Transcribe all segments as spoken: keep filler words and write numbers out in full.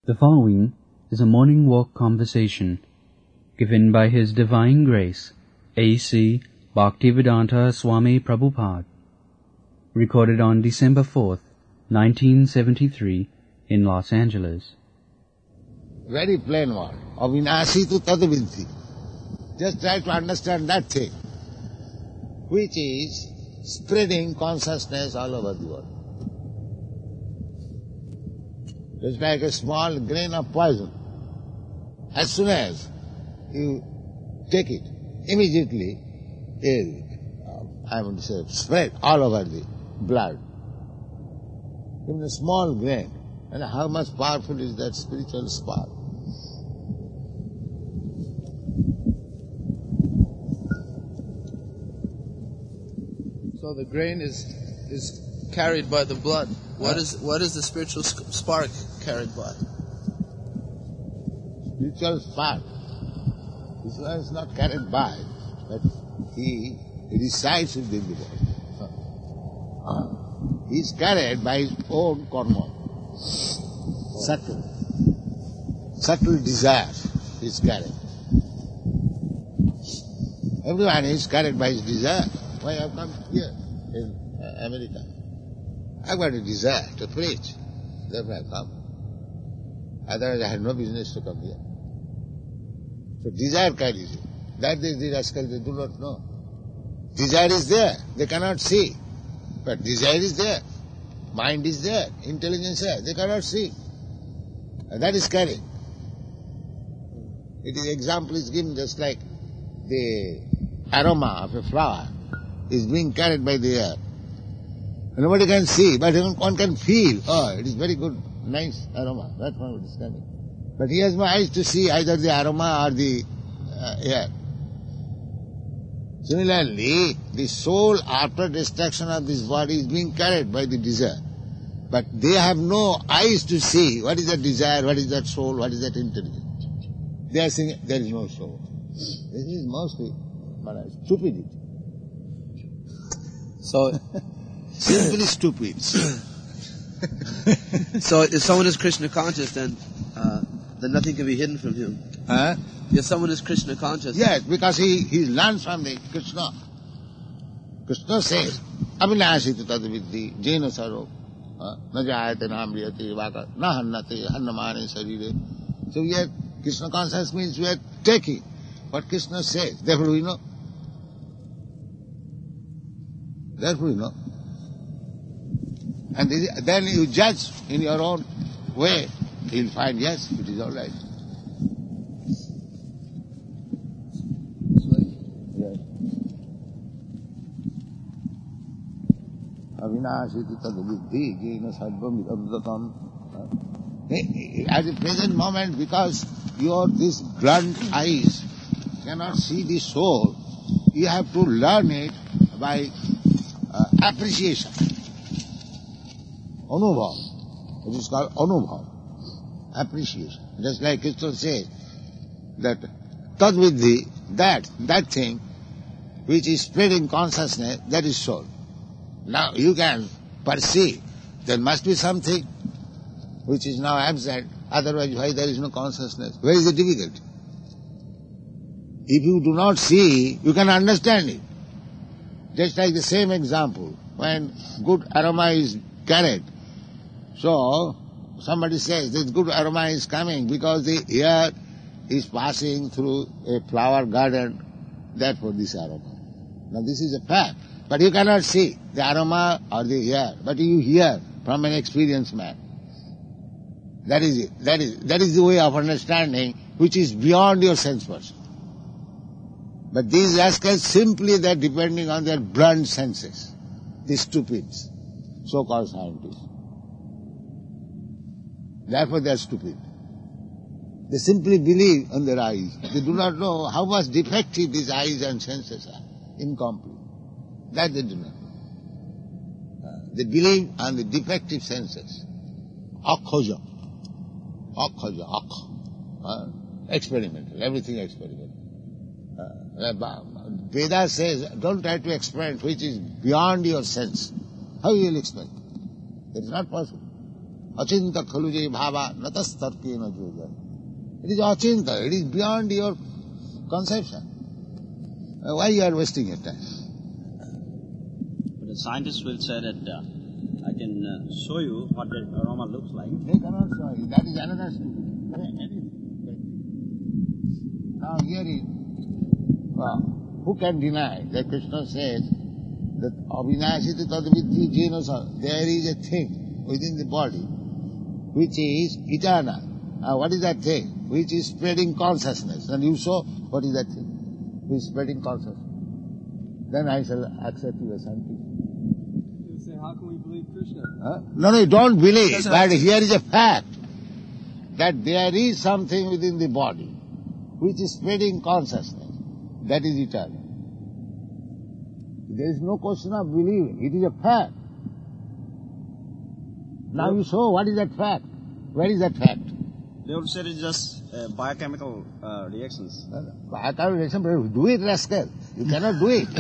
The following is a morning walk conversation given by His Divine Grace, A C Bhaktivedanta Swami Prabhupada, recorded on December fourth, nineteen seventy-three in Los Angeles. Very plain word. Avinasi tu tadvidhi. Just try to understand that thing, which is spreading consciousness all over the world. It's like a small grain of poison. As soon as you take it, immediately it, uh, I want to say, spread all over the blood. Even a small grain. And how much powerful is that spiritual spark? So the grain is is carried by the blood. What is what is the spiritual spark carried by? Spiritual spark. This one is not carried by, but he resides within the body. He is carried by his own karma. Subtle. Subtle desire is carried. Everyone is carried by his desire. Why I have come here in uh, America? I've got a desire to preach. Therefore I come. Otherwise I had no business to come here. So desire carries you. That is the rascal, they do not know. Desire is there. They cannot see. But desire is there. Mind is there. Intelligence is there. They cannot see. And that is carrying. It is, example is given just like the aroma of a flower is being carried by the air. Nobody can see, but one can feel, oh, it is very good, nice aroma. That's what it is coming. But he has no eyes to see either the aroma or the uh, air. Similarly, the soul after destruction of this body is being carried by the desire. But they have no eyes to see what is that desire, what is that soul, what is that intelligence. They are saying there is no soul. This is mostly stupidity. So, simply stupid. So if someone is Krishna conscious, then uh, then nothing can be hidden from him. Huh? If someone is Krishna conscious, yes, because he he learns from the Krishna. Krishna says, "Avinashiti tadvidhi jena saro na jayate namriyate vaka na hannate hannamane sarire." So we are Krishna conscious means we are taking what Krishna says. Therefore we know. Therefore we know. And then you judge in your own way. You'll find, yes, it is all right. Avinashiti tadvidhi jena sarvam vidabdatam. At the present moment, because your these blunt eyes cannot see the soul, you have to learn it by uh, appreciation. Anubhav. It is called anubhav. Appreciation. Just like Krishna says that tadvidhi, that, that thing which is spreading consciousness, that is soul. Now you can perceive there must be something which is now absent, otherwise why there is no consciousness? Where is the difficulty? If you do not see, you can understand it. Just like the same example, when good aroma is carried, so somebody says this good aroma is coming because the air is passing through a flower garden, therefore this aroma. Now this is a fact, but you cannot see the aroma or the air, but you hear from an experienced man. That is it. That is, that is the way of understanding which is beyond your sense perception. But these rascals simply they are depending on their blunt senses. The stupids, so-called scientists. Therefore they are stupid. They simply believe on their eyes. They do not know how much defective these eyes and senses are. Incomplete. That they do not know. They believe on the defective senses. Akhoja. Akhoja. Akh. Uh, experimental. Everything experimental. Uh, Veda says, don't try to experiment which is beyond your sense. How you will explain? It is not possible. Achinta khaluje bhava natas tarkena yoga. It is achinta, it is beyond your conception. Why you are wasting your time? But the scientists will say that uh, I can uh, show you what the aroma looks like. They cannot show you. That is another story. Now here is, well, who can deny that Krishna says that avinashiti tadviddhi jena, there is a thing within the body which is eternal. Now what is that thing? Which is spreading consciousness. And you saw what is that thing? Which is spreading consciousness. Then I shall accept you as scientist. You say, how can we believe Krishna? Huh? No, no, you don't believe. But here is a fact that there is something within the body which is spreading consciousness. That is eternal. There is no question of believing. It is a fact. Now you show what is that fact. Where is that fact? They would say it's just uh, biochemical uh, reactions. Biochemical reaction, but do it, rascal. You cannot do it.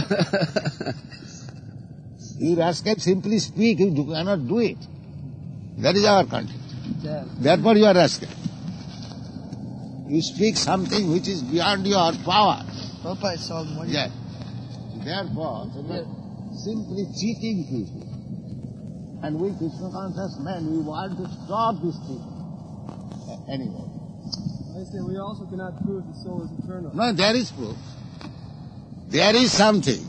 You rascal simply speak, you cannot do it. That is our country. Yeah. Therefore you are rascal. You speak something which is beyond your power. Prabhupada solved money. Yes. Therefore, simply cheating people. And we Krishna conscious men, we want to stop this thing. Uh, anyway. I say we also cannot prove the soul is eternal. No, there is proof. There is something.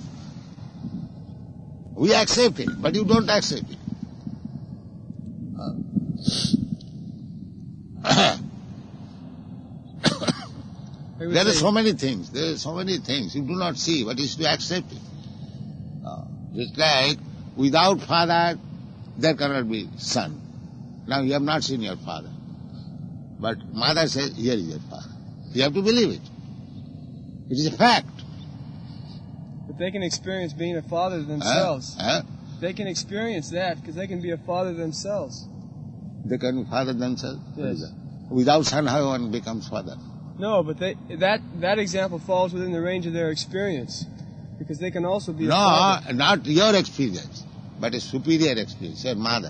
We accept it, but you don't accept it. Uh. There are so many things. There are so many things. You do not see, but you should accept it. Uh, just like without father, there cannot be son. Now you have not seen your father. But mother says, here is your father. You have to believe it. It is a fact. But they can experience being a father themselves. Uh, uh, they can experience that because they can be a father themselves. They can be father themselves? Yes. Without son, how one becomes father? No, but they, that that example falls within the range of their experience because they can also be a no, father. No, not your experience, but a superior experience, your mother.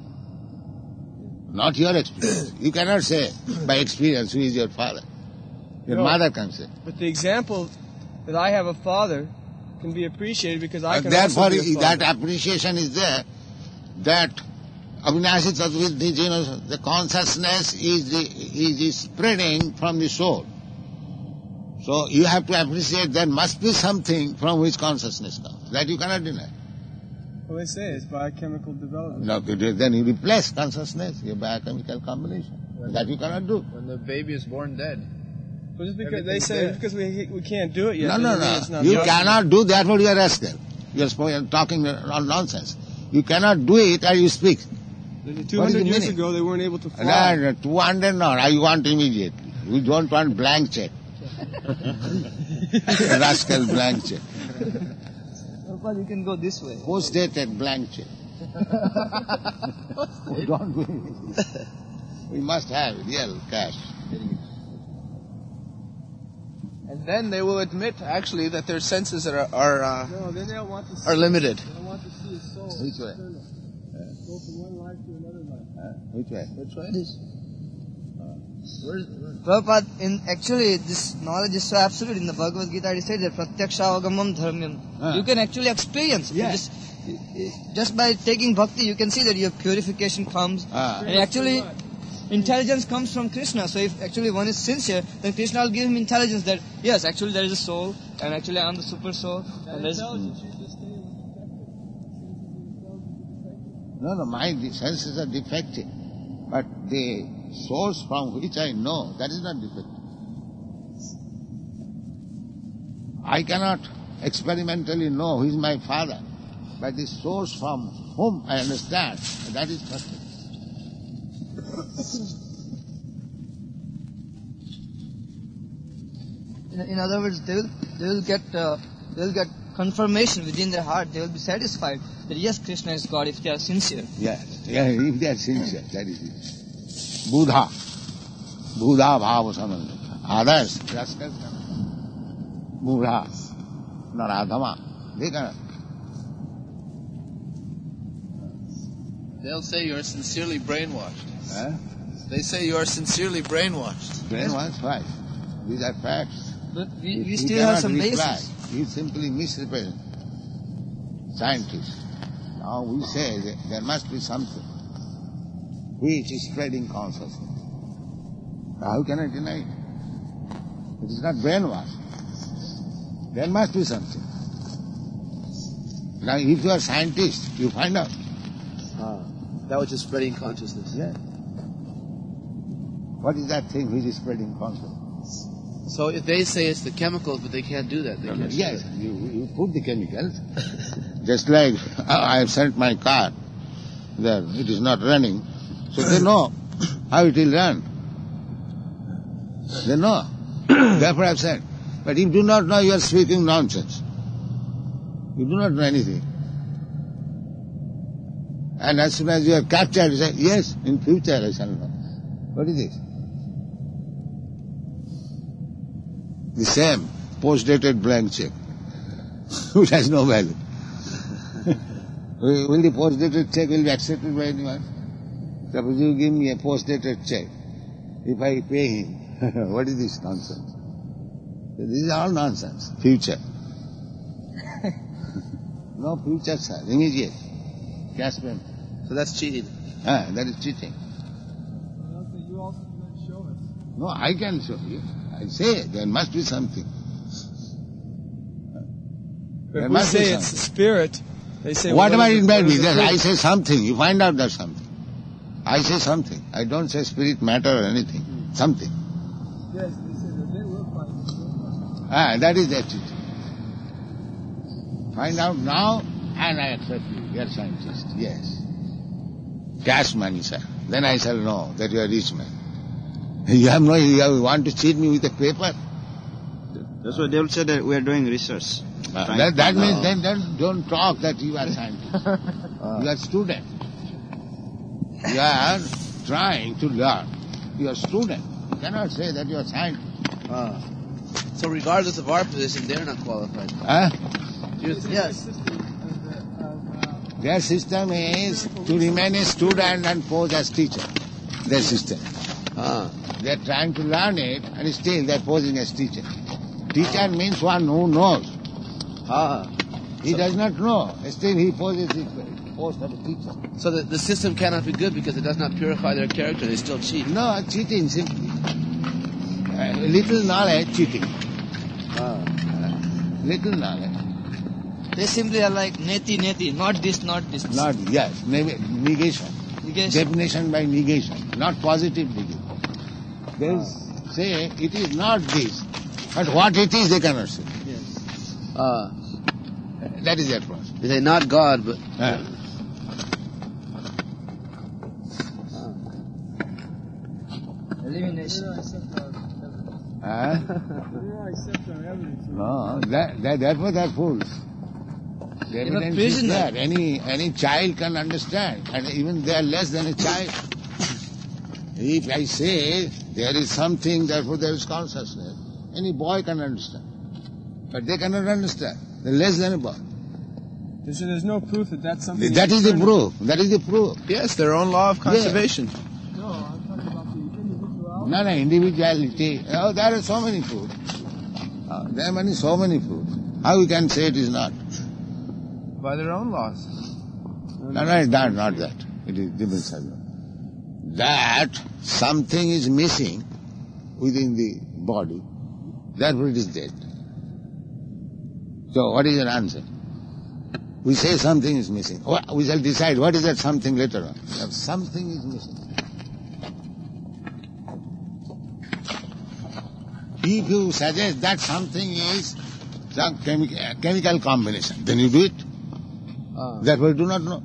Not your experience. You cannot say by experience who is your father. Your No. mother can say. But the example that I have a father can be appreciated because I But can therefore, also be a father. that appreciation is there, that Avinashi Tattviddhi Jena, the consciousness is, the, is, is spreading from the soul. So you have to appreciate there must be something from which consciousness comes. That you cannot deny. Well, they say it's biochemical development. No, then you replace consciousness, your biochemical combination. That you cannot do. When the baby is born dead. But just because they Everything's say there. because we we can't do it yet. No, no, doesn't mean it's no. not You possible. cannot do, therefore you are rascal. You are spo- talking all nonsense. You cannot do it or you speak. two What is hundred the years meaning? ago, they weren't able to fly. No, no, two hundred not. I want immediately. We don't want blank check. Rascal blank check. Well, you can go this way. Post-dated blank check. We don't do it. We must have real cash. And then they will admit, actually, that their senses are are uh, No, then they don't want to see. are limited. They don't want to see his soul. Which way? eternal. Go from one life to another life. Which way? Which way? This. Where's, Prabhupada, in actually this knowledge is so absolute. In the Bhagavad Gita, it says that pratyakshaavagamam dharmyam. Ah. You can actually experience. You Yeah. Just, just by taking bhakti, you can see that your purification comes. Ah. And actually, intelligence comes from Krishna. So if actually one is sincere, then Krishna will give him intelligence that yes, actually there is a soul, and actually I am the super soul. That And there's, intelligence you just stated was defective. No, no, my senses are defective. But the source from which I know, that is not defective. I cannot experimentally know who is my father, but the source from whom I understand, that is perfect. in, in other words, they will they will get uh, they will get confirmation within their heart. They will be satisfied that yes, Krishna is God if they are sincere. Yes, yeah, if they are sincere, that is it. Buddha. Buddha bhava samanta. Others, rascals cannot. Buddha, Naradhama, they cannot. They'll say you're sincerely brainwashed. Huh? They say you are sincerely brainwashed. Brainwashed, right? These are facts. But we, we You still have cannot some reply. basis. You simply misrepresent scientists. Now we say that there must be something which is spreading consciousness. How can I deny it? It is not brainwashed. There must be something. Now if you are a scientist, you find out. Ah, that which is spreading consciousness. Yeah. What is that thing which is spreading consciousness? So if they say it's the chemicals, but they can't do that. They can't Yes, do that. you, you put the chemicals. Just like I have sent my car there, it is not running. So they know how it will run. They know. Therefore I have said. But if you do not know, you are speaking nonsense. You do not know anything. And as soon as you are captured, you say, yes, in future I shall know. What is this? The same post-dated blank check, which has no value. Will the post-dated check will be accepted by anyone? Suppose you give me a post-dated check. If I pay him, what is this nonsense? This is all nonsense. Future. No future, sir. Immediate. Cash payment. So that's cheating. Ah, that is cheating. You also can show us. No, I can show you. I say there must be something. There If we must be say it's something. the spirit, they say... Whatever well, it what may is be, the just I fruit? say something, you find out there's something. I say something. I don't say spirit, matter or anything. Something. Yes, they say that they will find it. Ah, that is the attitude. Find out now and I accept you. You are scientist. Yes. Cash money, sir. Then I shall know that you are rich man. You have no, you have- want to cheat me with a paper? That's why they will say that we are doing research. Uh, Trying that to that know. means then, then don't talk that you are scientist. You are student. You are trying to learn. You are student. You cannot say that you are scientist. Ah. So regardless of our position, they're not qualified. Huh? You- yes. Their system is to remain a student and pose as teacher. Their system. Ah. They are trying to learn it and still they are posing as teacher. Teacher means one who knows. Ah. He does not know. Still he poses the post of a teacher. So the, the system cannot be good because it does not purify their character. They still cheat. No, cheating simply. Uh, little knowledge, cheating. Ah. Little knowledge. They simply are like neti neti, not this, not this. Not, yes, neg- negation. Negation. Definition by negation, not positive negation. They say it is not this, but what it is they cannot say. Ah. That is their problem. They say not God, but Uh, Elimination. uh, They don't accept our evidence. no, that, that, therefore they are fools. The are evidence is prisoner. there. Any, any child can understand, and even they are less than a child. If I say there is something, therefore there is consciousness, any boy can understand. But they cannot understand. They're less than a boy. They say there's no proof that that's something... That is the eternal. proof. That is the proof. yes, their own law of conservation. No, I'm talking about the individuality. No, no, individuality. Oh, there are so many proofs. Uh, there are many, so many proofs. How we can say it is not? By their own laws. No, no, it's not, not that. It is different subject. That something is missing within the body, therefore it is dead. So what is your answer? We say something is missing. What- We shall decide what is that something later on. If something is missing. If you suggest that something is some chemi- uh, chemical combination, then you do it. Ah. Therefore you do not know.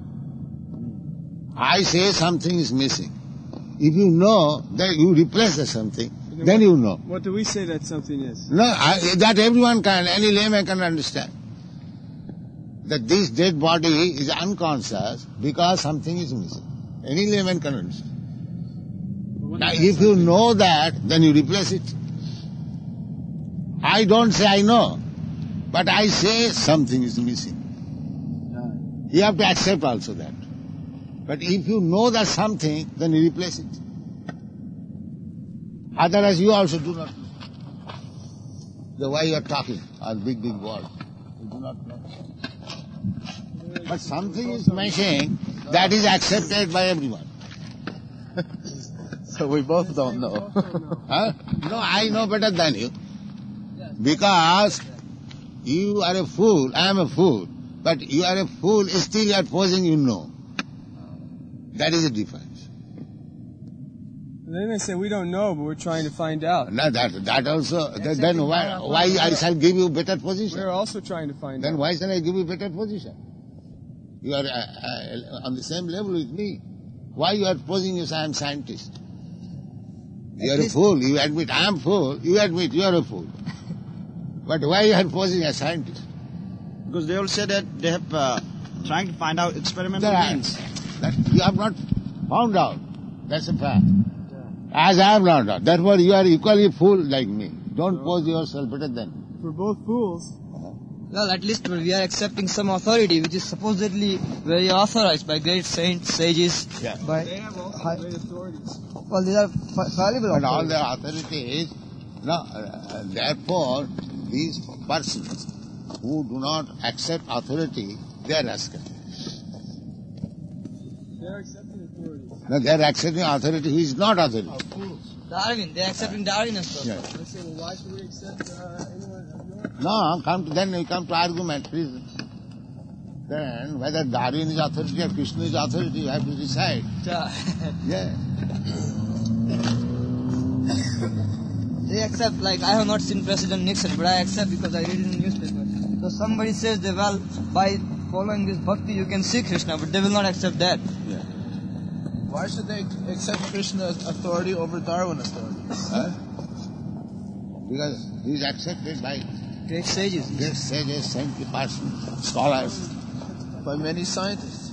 I say something is missing. If you know that you replace the something, then you know. What do we say that something is? No, I, that everyone can, any layman can understand. That this dead body is unconscious because something is missing. Any layman can understand. Now, if you know that, then you replace it. I don't say I know, but I say something is missing. You have to accept also that. But if you know that something, then you replace it. Otherwise you also do not know. The way you are talking, or big, big words, you do not know. But something is missing that is accepted by everyone. So we both don't know. Huh? No, I know better than you. Because you are a fool, I am a fool. But you are a fool, still you are posing you know. That is the difference. They may say we don't know, but we're trying to find out. No, that that also. Th- then why why I shall give you better position? We're also trying to find Then out. why shall I give you better position? You are uh, uh, on the same level with me. Why you are posing as I am scientist? You are a fool. You admit I am fool. You admit you are a fool. But why you are posing as scientist? Because they all say that they have uh, trying to find out experimental That, means. that you have not found out. That's a fact. As I have found out. Therefore you are equally fool like me. Don't pose yourself better than me. We're both fools. Well, at least we are accepting some authority which is supposedly very authorized by great saints, sages. Yeah. By They have also high, great authorities. well, these are fa- fallible And all authorities. the authorities, no, uh, therefore, these persons who do not accept authority, they are rascals. They're accepting authorities. No, they are accepting authority who is not authority. Oh, fools. Darwin, they are accepting Darwin as well. Yeah. They say, well, why should we accept uh, anyone of yours? No, come to, then we come to argument, please. Then whether Darwin is authority or Krishna is authority, you have to decide. Yeah. They accept, like, I have not seen President Nixon, but I accept because I read it in the newspaper. So somebody says that, well, by following this bhakti you can see Krishna, but they will not accept that. Why should they accept Krishna's authority over Darwin authority? Huh? Because he is accepted by Great sages. great sages, saintly persons, scholars. By many scientists.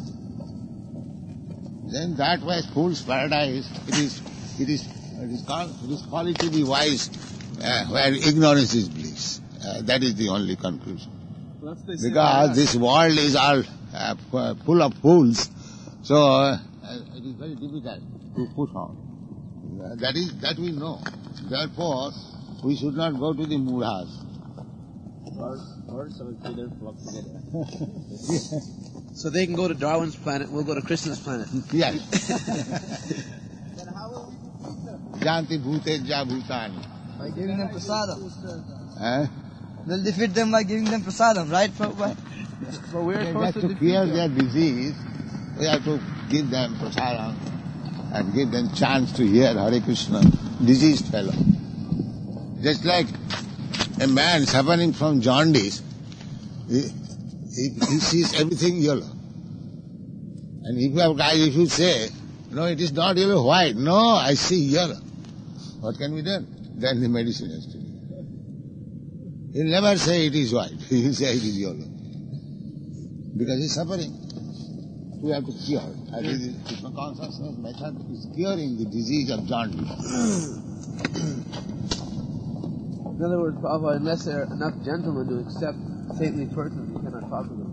Then that way, fool's paradise, it is, it is, it is called, it is called to be wise, uh, where ignorance is bliss. Uh, that is the only conclusion. Well, that's what they say about Because us. this world is all uh, f- full of fools, so uh, it is very difficult to push on. Uh, that is, that we know. Therefore, we should not go to the mudhas. Birds of a feather flock together. So they can go to Darwin's planet, we'll go to Krishna's planet. Yes. Then how will we defeat them? Janti bhute ja bhutani. By giving them prasadam. Eh? They'll defeat them by giving them prasadam, right, Prabhupada? But we're Just supposed to to defeat cure them. their disease, we have to give them prasadam and give them chance to hear Hare Krishna, diseased fellow. Just like a man suffering from jaundice, he, he, he sees everything yellow. And if you have guys, if you say, no, it is not yellow, white. No, I see yellow. What can be done? Then the medicine has to be. He'll never say it is white. He will say it is yellow. Because he's suffering. We have to cure. I think the Krishna consciousness method is curing the disease of jaundice. In other words, Prabhupada, unless there are enough gentlemen to accept saintly persons, you cannot talk to them.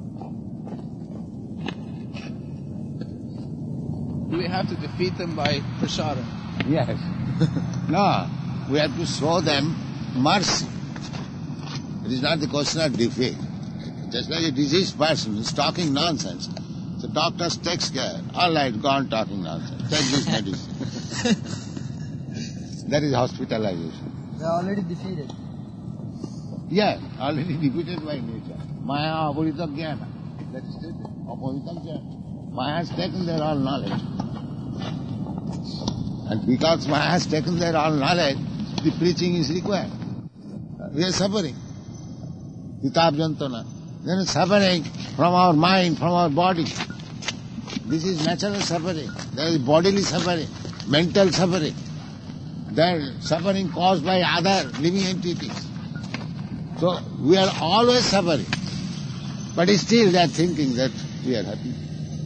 Do we have to defeat them by prasada? Yes. No, we have to show them mercy. It is not the question of defeat. Just like a diseased person is talking nonsense. The doctor takes care. All right, go on talking nonsense. Take this medicine. That is hospitalization. They are already defeated. Yes, already defeated by nature. Maya apurita jnana. That is stated. Apurita jnana. Maya has taken their all knowledge. And because Maya has taken their all knowledge, the preaching is required. We are suffering. Kitab jantana. Then suffering from our mind, from our body. This is natural suffering. There is bodily suffering, mental suffering. There is suffering caused by other living entities. So we are always suffering. But still they are thinking that we are happy.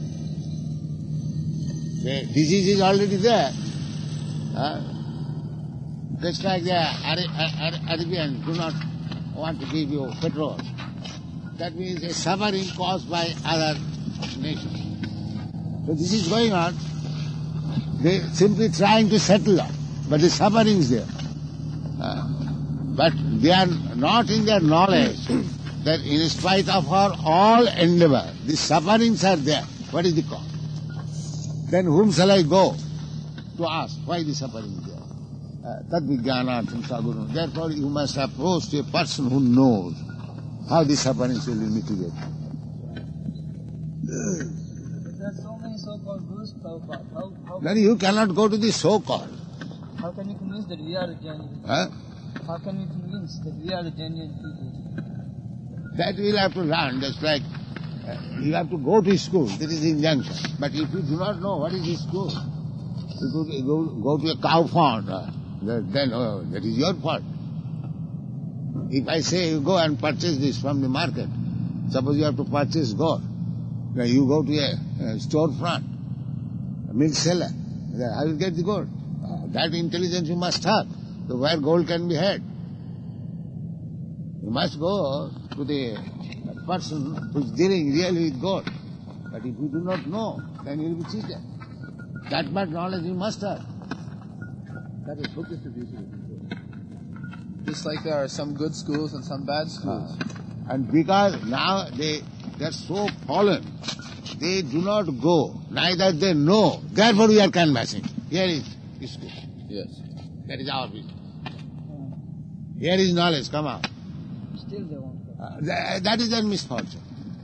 The disease is already there. Huh? Just like the Ara- Ara- Arabians do not want to give you petrol. That means a suffering caused by other nations. So this is going on. They simply trying to settle down, but the suffering is there. Uh, but they are not in their knowledge that in spite of our all endeavor, the sufferings are there. What is the cause? Then whom shall I go to ask why the suffering is there? Tad vijnanartham saguru. Therefore you must approach to a person who knows how the sufferings will be mitigated. There are so many so-called gurus, Prabhupada. How, how, Then you cannot go to the so-called. how can we convince that we are the genuine? Huh? How can we convince that we are the genuine people? That we will have to learn, just like uh, you have to go to school, that is the injunction. But if you do not know what is the school, you go to, go, go to a cow farm, uh, then uh, that is your fault. If I say you go and purchase this from the market, suppose you have to purchase gold, then you go to a, a storefront, a milk seller, then I will get the gold. Uh, that intelligence you must have, so where gold can be had. You must go to the person who is dealing really with gold. But if you do not know, then you will be cheated. That much knowledge you must have. That is book is to be. Just like there are some good schools and some bad schools. Uh, and because now they they are so fallen, they do not go, neither they know. Therefore we are canvassing. Here is school. Yes. That is our business. Here is knowledge, come out. Still they won't go. Uh, that, that is their misfortune.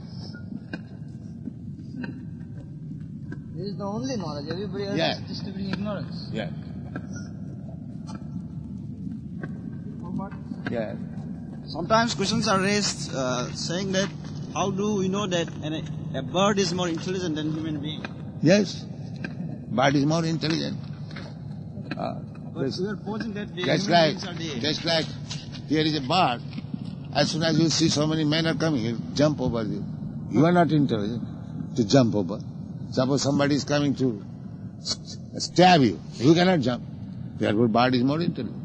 This is the only knowledge. Everybody else Yeah. is distributing ignorance. Yeah. Yeah. Sometimes questions are raised uh, saying that how do we know that an, a bird is more intelligent than human being? Yes. Bird is more intelligent. Uh, But we are posing that the just human like, beings are the... just like here is a bird. As soon as you see so many men are coming, you jump over you. You are not intelligent to jump over. Suppose somebody is coming to stab you, you cannot jump. Therefore, bird is more intelligent.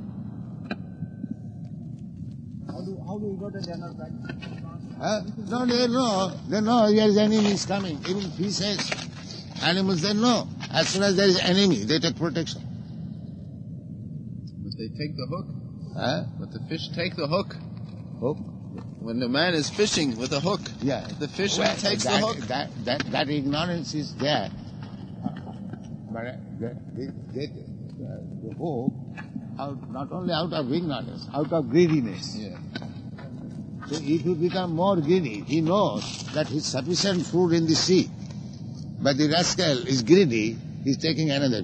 How do, how do we go to the other practice? Huh? No, they know. They know there is enemy is coming. Even fishes, animals, they know. As soon as there is enemy, they take protection. But they take the hook. Huh? But the fish take the hook. Hook? When the man is fishing with a hook, Yeah. the fisher Well, takes that, the hook. That, that, that ignorance is there. But uh, they, they get uh, the hook out, not only out of ignorance, out of greediness. Yeah. So if you become more greedy, he knows that he is sufficient food in the sea. But the rascal is greedy, he is taking another.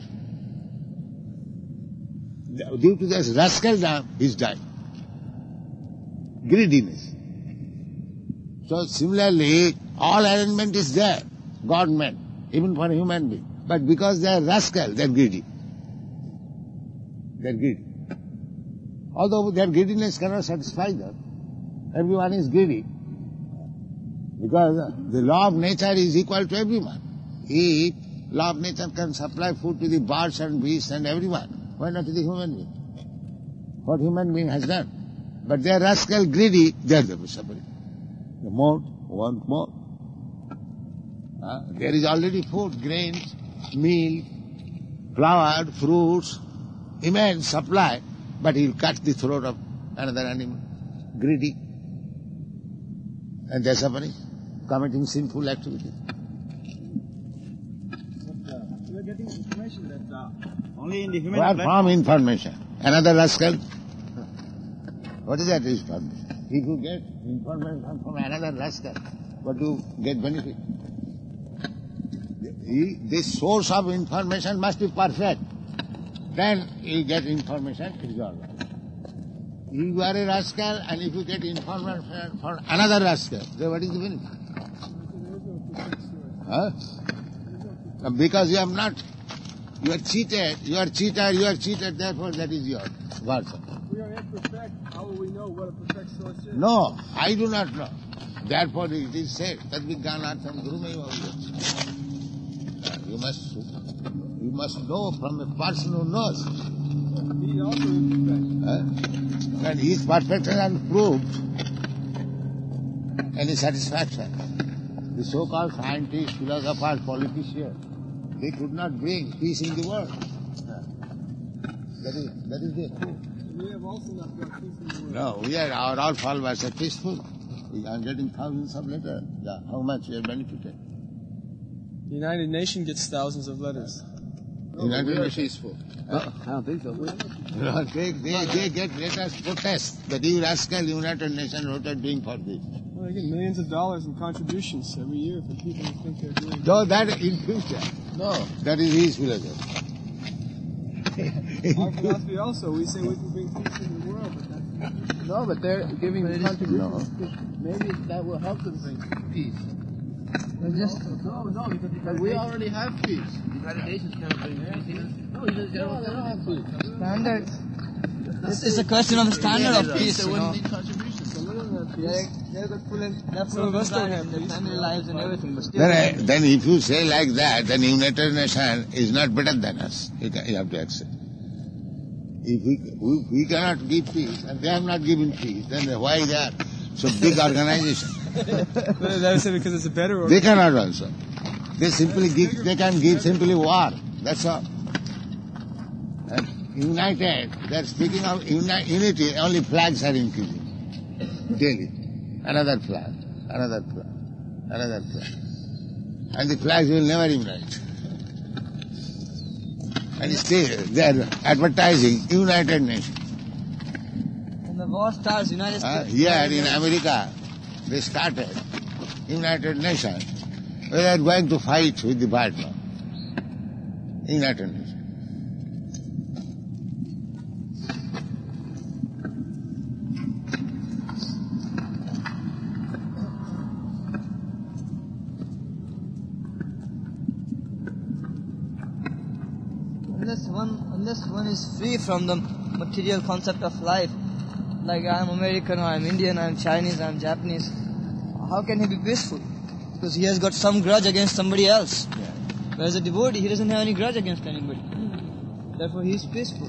Due to this rascal dam, he is dying. Greediness. So similarly, all arrangement is there, God meant, even for a human being. But because they are rascal, they are greedy. They are greedy. Although their greediness cannot satisfy them, everyone is greedy. Because the law of nature is equal to everyone. If law of nature can supply food to the birds and beasts and everyone, why not to the human being? What human being has done? But they are rascal, greedy, they are the suffering. The more, want more. Uh, there is already food, grains, meal, flour, fruits, immense supply, but he will cut the throat of another animal. Greedy. And they are suffering, committing sinful activities. We are getting information that uh, only in the human Where flesh- from information? Another rascal? What is that information? If you get information from another rascal, what do you get benefit? The, the source of information must be perfect. Then you get information, it is all right. You are a rascal, and if you get information from another rascal, then what is the benefit? Huh? Because you have not, you are cheated, you are cheated, you are cheated, therefore that is your version. We are imperfect. How will we know what a perfect source is? No, I do not know. Therefore it is said, Tad vijnanartham gurumeva. You must, you must know from a person who knows. He is also imperfect. Huh? And his perfection and proved any satisfaction. The so-called scientists, philosophers, politicians, they could not bring peace in the world. That is, that is their proof. We have also not brought peace in the world. No, we are, our all followers are peaceful. We are getting thousands of letters. Yeah, how much we are benefited. The United Nations gets thousands of letters. United We are Nations. peaceful. I don't think so. No, they, they, they get letters protest that you rascal United Nations wrote are doing for this. Well, they get millions of dollars in contributions every year from people who think they're doing. So that in future, No. that is his philosophy. Our philosophy also, we say we can bring peace in the world, but that's No, but they're giving But it is- contributions. Maybe that will help them bring peace. Just No, no, because the But we already have peace. United Nations cannot bring peace. No, you just No, they don't have peace. standard. It's, it's a question of standard of peace, They you know. wouldn't need contributions. So little than They're, peace. they're got full and they're Some full of of us don't have their peace. family lives and everything, but still. Then, I- then if you say like that, then United Nations is not better than us. You, can, you have to accept. If we, we, we cannot give peace and they have not given peace, then why they are so big organization? That is because it's a better They cannot also. They simply give, they can give simply war. That's all. And united, they are speaking of uni- unity, only flags are increasing. Daily. Another flag, another flag, another flag. And the flags will never unite. And still, they are advertising United Nations. When the war starts, United Uh, States. here in America, they started United Nations. We are going to fight with the Vietnam. United Nations. Unless one, unless one is free from the material concept of life, like I'm American, or I'm Indian, I'm Chinese, I'm Japanese, how can he be peaceful? Because he has got some grudge against somebody else. Whereas a devotee, he doesn't have any grudge against anybody. Therefore, he is peaceful.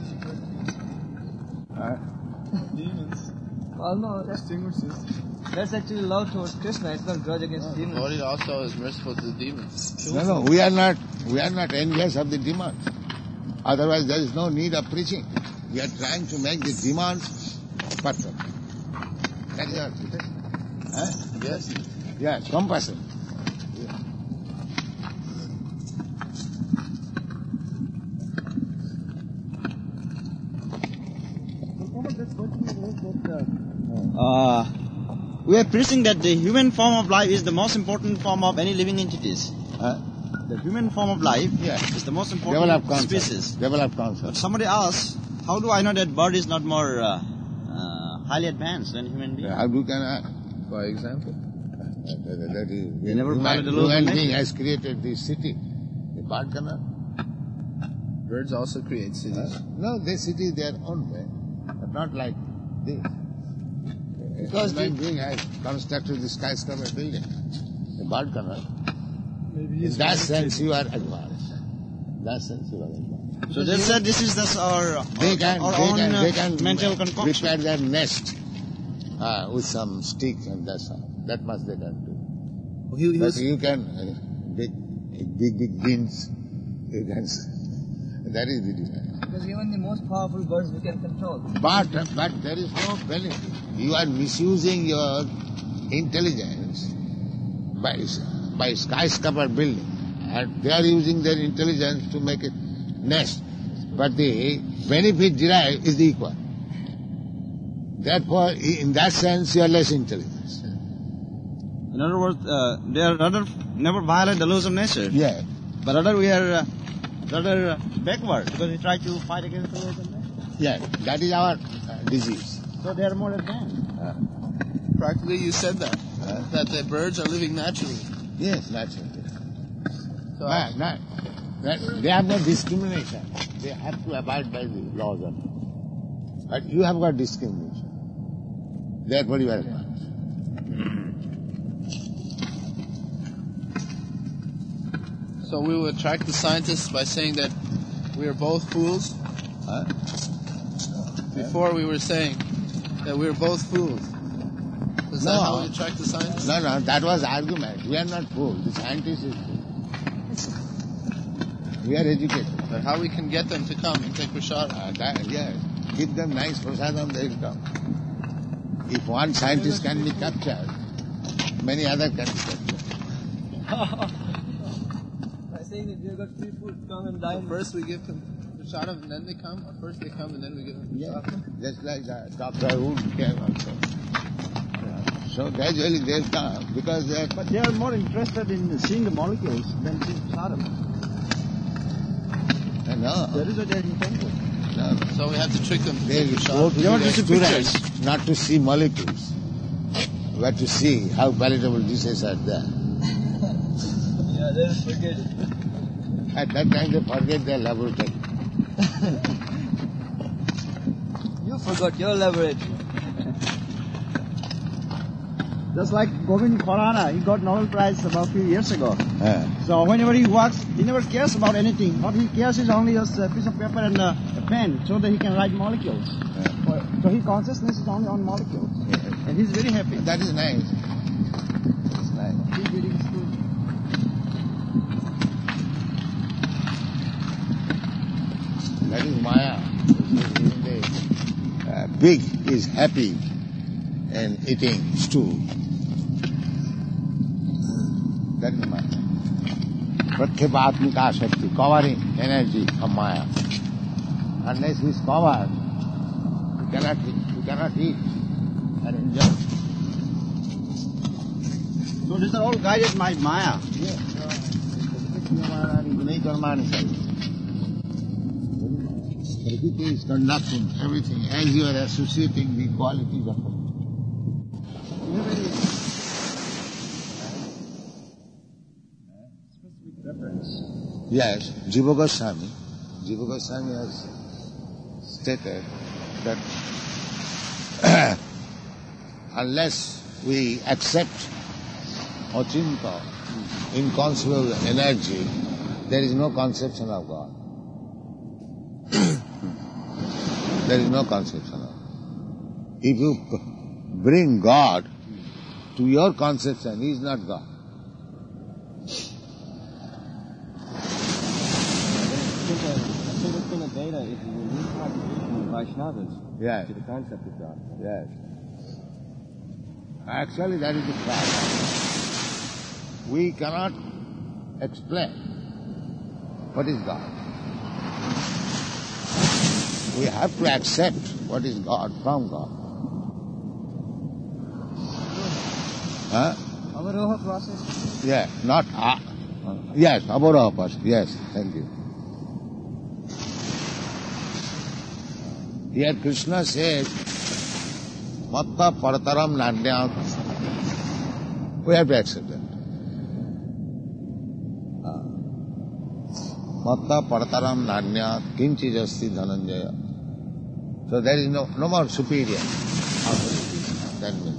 demons. Well, no, that's, Distinguishes. that's actually love towards Krishna. It's not grudge against demons. Devotee also is merciful to the demons. No, no, we are not, we are not envious of the demons. Otherwise, there is no need of preaching. We are trying to make the demons perfect. That is our preaching. Huh? Yes. Yeah, compassion. Uh, we are preaching that the human form of life is the most important form of any living entities. Huh? The human form of life Yeah. is the most important Develop concept. species. Develop But concept. somebody asks, how do I know that bird is not more uh, uh, highly advanced than human being? How do can I? By example. That, that is, They never human, followed the laws of human nature. being has created this city. The bird cannot. Birds also create cities. Uh, no, they city their own way, but not like this. Because human the- being has constructed the skyscraper building. The bird cannot. Maybe In he's that sense, you are advanced. In that sense, you are advanced. So they said this is just our, They can, our they own can, uh, they can mental concoction. prepare their nest uh, with some stick and that's all. That much they can do. He, he But was, you can uh, big, big, big beans. You can. s- That is the difference. Because even the most powerful birds we can control. But but there is no benefit. You are misusing your intelligence by by skyscraper building, and they are using their intelligence to make it nest. But the benefit derived is the equal. Therefore, i- in that sense, you are less intelligent. in other words, uh, they are rather never violate the laws of nature. Yeah. But rather we are uh, rather uh, backward because we try to fight against the laws of nature. Yeah. That is our uh, disease. So they are more advanced. Practically, you said that. That the birds are living naturally. Yes, naturally. So But not, that they have no discrimination. They have to abide by the laws of it. But you have got discrimination. Therefore you are advanced. So we will attract the scientists by saying that we are both fools. Huh? Before we were saying that we are both fools. Is that No. how we attract the scientists? No, no, that was argument. We are not fools. The scientist is fool. We are educated. But how we can get them to come and take prasad? Uh, that, yes. Give them nice prasadam, they will come. If one scientist can be captured, many other can be captured. By saying that we have got free food, come and dine. So first we give them prasadam and then they come, or first they come and then we give them Yeah, prasadam? just like that. Doctor Wood came also. So gradually they come because they are. But they are more interested in seeing the molecules than seeing sadam. No, That is what they are intended. no. So we have to trick them to They take go prasad. to You want the to see restaurants pictures? not to see molecules, but to see how palatable dishes are there. Yeah, they'll forget it. At that time they forget their laboratory. You forgot your laboratory. Just like Govind Khorana, he got Nobel Prize about a few years ago. Uh, So whenever he works, he never cares about anything. What he cares is only just a piece of paper and a, a pen so that he can write molecules. uh, So his consciousness is only on molecules. And he's very happy. that is nice. That's nice. He's reading school. That is Maya. Uh, pig is happy in eating stew. That is Maya. Pratyabatmika Shakti, covering energy of Maya. Unless we is covered, we cannot eat, we cannot eat and enjoy. So these are all guided by Maya. Yes. Prakriti is conducting everything as you are associating the qualities of it. Yes, Jiva Goswami, Jiva Goswami has stated that unless we accept Achinta, inconceivable energy, there is no conception of God. There is no conception of God. If you p- bring God to your conception, he is not God. Veda is a unique contribution of Vaishnavas Yes. to the concept of God. Yes. Actually, that is the fact. We cannot explain what is God. We have to accept what is God from God. Huh? Avaroha process. Yeah, not uh, yes, Avaroha process. Yes, thank you. Here Krishna says, Matta Parataram Nandya. We have to accept that. Matta Parataram Nandya Kinchi Jasti Dhananjaya. So there is no, no more superior. That means.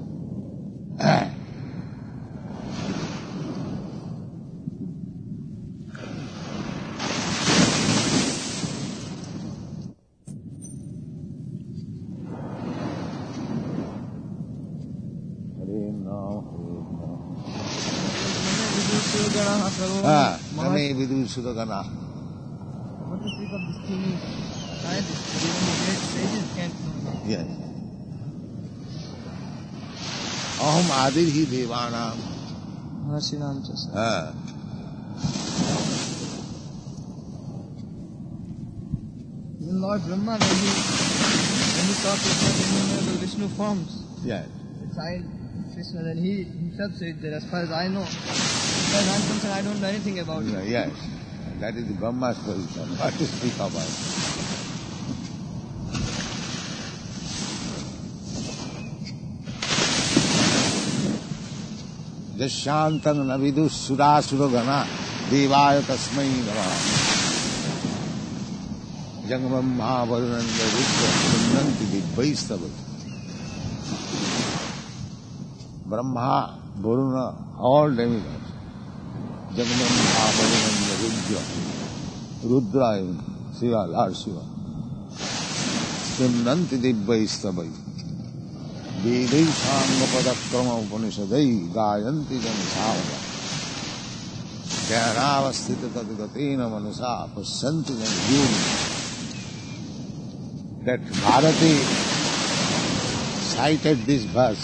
Ah, Name Vidusudagana. What to speak of this teeny scientists? Even the great sages can't know that. Yes. Aham Adirhi Devanam. Maharishi Ramchasa. Ah. Even Lord Brahma, when he, when he saw Krishna's innumerable Vishnu forms, Yes. beside Krishna, then he himself said that as far as I know, as far as I'm concerned, I don't know anything about it. Yes. That is the Brahma's position. What to speak about? Jasyantang navidus sudasudagana devaya tasmai namah. Jangamam varunanda rudra sunnanti dibbaistavat. Brahma, Varuna, all demigods. Jangamam varunanda rudra. Rudra even, Shiva, Lord Shiva. Sunnanti dibbaistavat. Vedai Sangha Padakrama Upanishadai Gayanti Janasavaya. Dhanavasthita tadgatena manusa pasyanti janjuni. That Bharati cited this verse.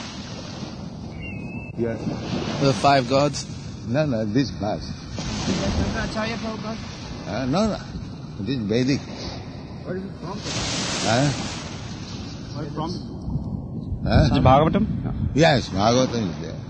Yeah. The five gods? No, no, this verse. Shankaracharya Prabhupada? Uh, no, no. It is Vedic. What is it from? Huh? What is it from? Huh? Is it Bhagavatam? No. Yes, Bhagavatam is there.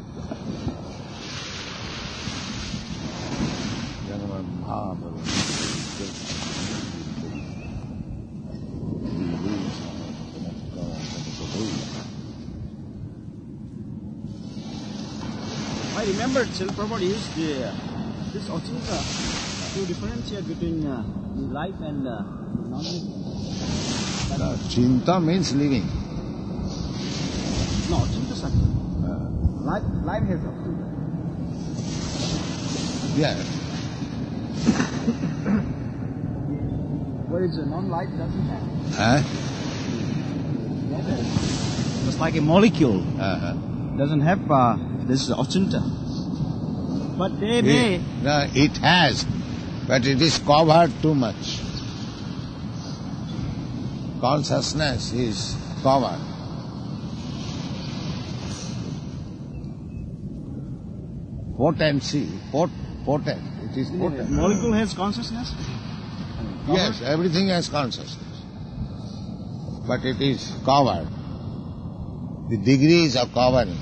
I remember Srila Prabhupada used the, uh, this Achinta to differentiate between uh, life and uh, non-living. No, Chinta means living. No, Achinta Sakti. Uh, Life, life has Achinta. yeah. Whereas uh, non-life doesn't have. Huh? Just like a molecule Uh-huh. doesn't have uh, this Achinta. But they may. It, no, it has, but it is covered too much. Consciousness is covered. Potency, pot, potent, it is potent. Molecule has consciousness? Yes, everything has consciousness. But it is covered. The degrees of covering.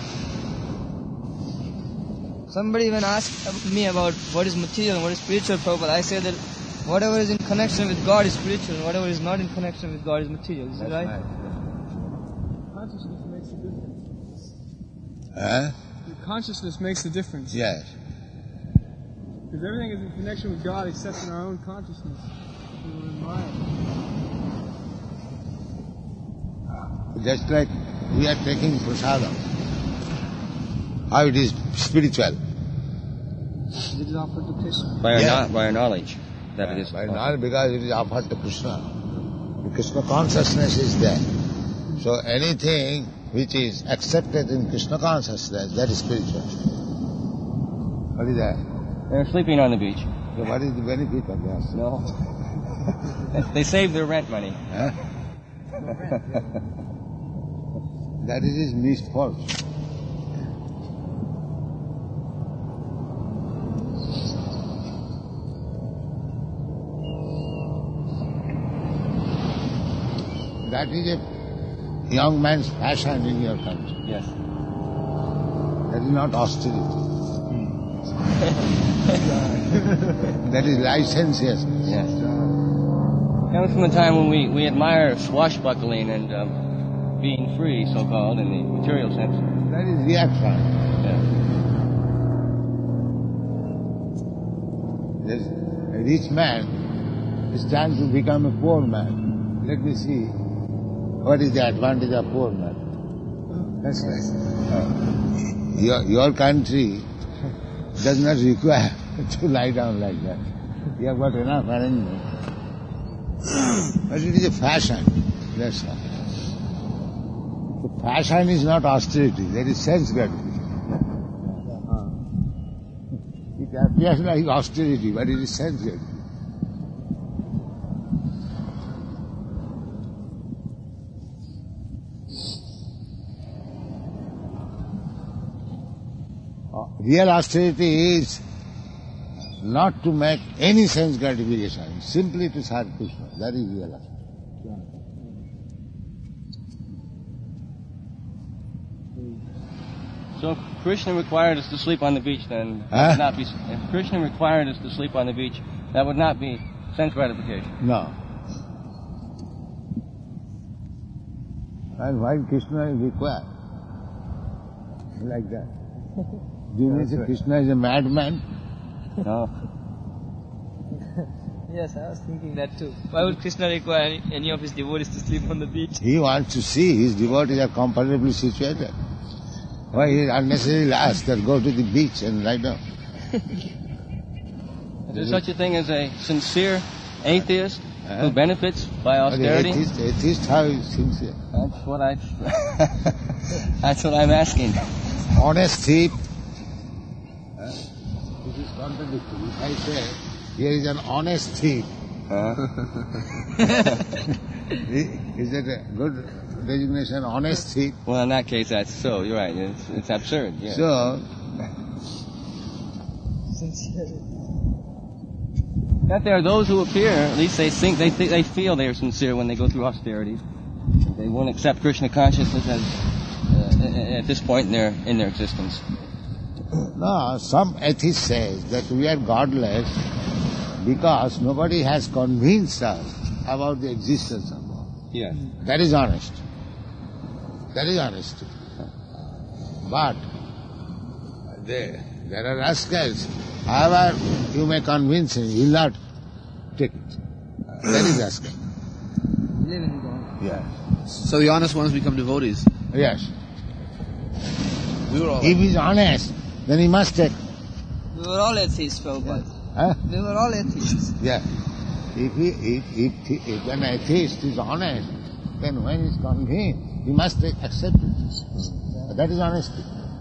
Somebody when asked me about what is material and what is spiritual, Prabhupada, I say that whatever is in connection with God is spiritual and whatever is not in connection with God is material. Is that right? Consciousness makes the difference. Huh? The consciousness makes the difference. Yes. Because everything is in connection with God except in our own consciousness. We will admire it. Just like we are taking prasadam. How it is spiritual. It is offered to Krishna. By our, Yeah. no- by our knowledge that it is. By not because it is offered to Krishna. The Krishna consciousness is there. So anything which is accepted in Krishna consciousness, that is spiritual. What is that? They're sleeping on the beach. So what is the benefit of that? No. They save their rent money. Huh? That is his misfortune. That is a young man's fashion in your country. Yes. That is not austerity. That is licentiousness. Yes. Comes from the time when we, we admire swashbuckling and um, being free, so-called, in the material sense. That is reaction. Yeah. Yes. A rich man is trying to become a poor man. Let me see what is the advantage of poor man. That's right. Uh, your, your country does not require to lie down like that. You have got enough arrangement. But it is a fashion. That's all. The fashion is not austerity, that is sense gratification. It appears like austerity, but it is sense gratification. Real austerity is not to make any sense gratification, simply to serve Krishna. That is real austerity. So if Krishna required us to sleep on the beach, then that Huh? would not be. If Krishna required us to sleep on the beach, that would not be sense gratification. No. And why Krishna is required? Like that. Do you mean that Krishna is a madman? No. Yes, I was thinking that too. Why would Krishna require any, any of his devotees to sleep on the beach? He wants to see his devotees are comfortably situated. Why he unnecessarily asks that go to the beach and lie down? Is there such a thing as a sincere atheist Huh? who benefits by But the austerity? atheist, atheist, how is sincere? That's what I. That's what I'm asking. Honest thief. contradictory. If I say, here is an honest thief, Huh? is that a good designation, honest thief? Well, in that case, that's so. You're right. It's, it's absurd. Yeah. So, That there are those who appear, at least they think, they think, they feel they are sincere when they go through austerities. They won't accept Krishna consciousness as uh, at this point in their in their existence. no, some atheist says that we are godless because nobody has convinced us about the existence of God. Yes. That is honest. That is honesty. But there, there are rascals. However, you may convince him, he will not take it. That is rascal. Live in God. Yes. So the honest ones become devotees. Yes. We were all. If he is honest, then he must take. We were all atheists, Prabhupada. Huh? We were all atheists. Yeah. If, he, if, if, if an atheist is honest, then when he is convinced, he must take, accept it. That is honesty.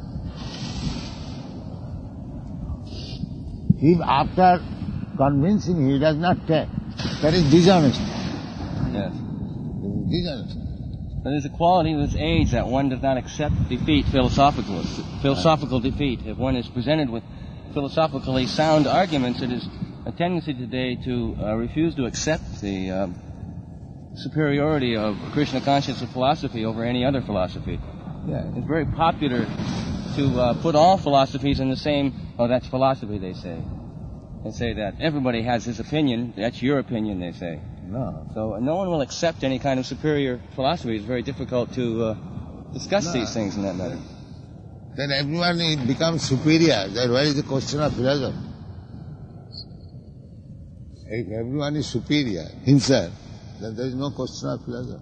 If after convincing he does not take, that is dishonesty. Yes. Dishonesty. But there's a quality of this age that one does not accept defeat, philosophical philosophical defeat. If one is presented with philosophically sound arguments, it is a tendency today to uh, refuse to accept the uh, superiority of Krishna conscious of philosophy over any other philosophy. Yeah, it's very popular to uh, put all philosophies in the same, oh, that's philosophy, they say. They say that everybody has his opinion, that's your opinion, they say. No. So no one will accept any kind of superior philosophy. It's very difficult to uh, discuss No. these things in that matter. Then everyone becomes superior. Then where is the question of philosophy? If everyone is superior himself, then there is no question of philosophy.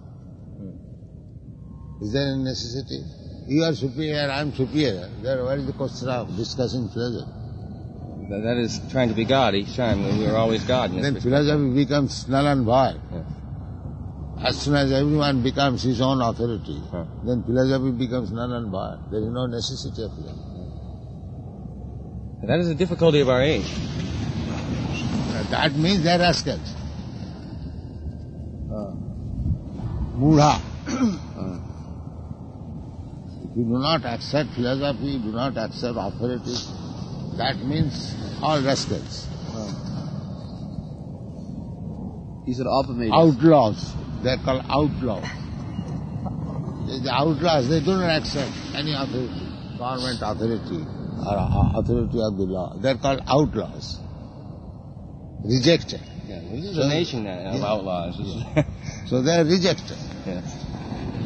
Is there any necessity? You are superior, I am superior. Then where is the question of discussing philosophy? That, that is trying to be God each time. We are always God. In this Then respect. philosophy becomes null and void. Yeah. As soon as everyone becomes his own authority, Huh. then philosophy becomes null and void. There is no necessity of philosophy. That is the difficulty of our age. That means they are rascals. Mudha. If you do not accept philosophy, you do not accept authority, that means all rascals. He said Alpamedes. Outlaws. They are called outlaws. The outlaws, they do not accept any authority, government authority or uh, authority of the law. They are called outlaws. Rejected. Yeah, this is So- a nation now of Yeah. outlaws. This is- So they are rejected. yes.